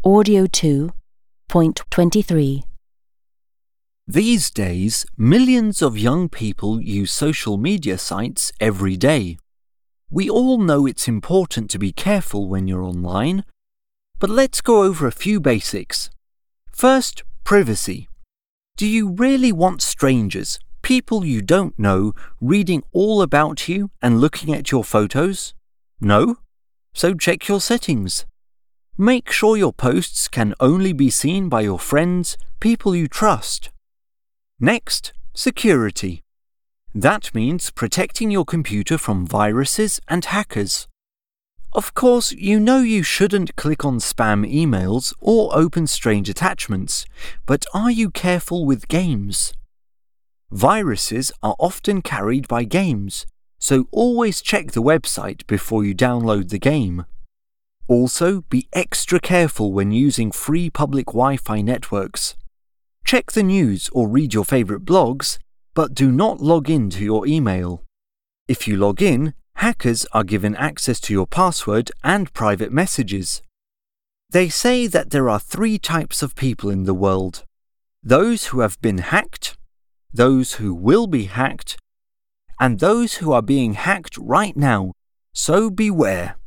Audio 2.23. These days, millions of young people use social media sites every day. We all know it's important to be careful when you're online, but let's go over a few basics. First, privacy. Do you really want strangers, people you don't know, reading all about you and looking at your photos? No? So check your settings. Make sure your posts can only be seen by your friends, people you trust. Next, security. That means protecting your computer from viruses and hackers. Of course, you know you shouldn't click on spam emails or open strange attachments, but are you careful with games? Viruses are often carried by games, so always check the website before you download the game. Also, be extra careful when using free public Wi-Fi networks. Check the news or read your favorite blogs, but do not log in to your email. If you log in, hackers are given access to your password and private messages. They say that there are 3 types of people in the world: those who have been hacked, those who will be hacked, and those who are being hacked right now, so beware.